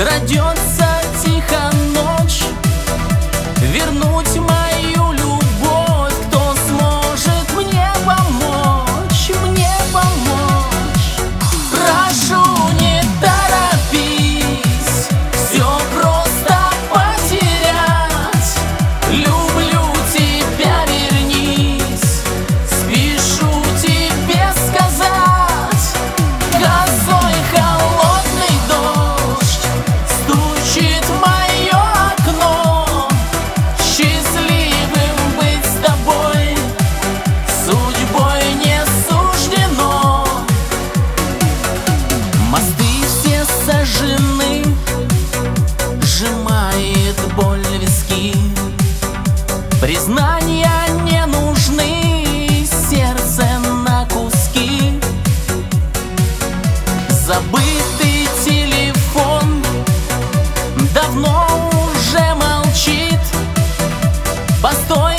Крадется тихо ночь, вернуть мою любовь. Кто сможет мне помочь, мне помочь? Прошу, не торопись, все просто потерять. Люблю тебя, вернись, спешу тебе сказать. Косой холодный дождь стучит в мое окно. Счастливым быть с тобой судьбой не суждено. Мосты все сожжены, сжимает боль виски. Признания не нужны, сердце на куски. Забытый телефон давно уже молчит. Постой.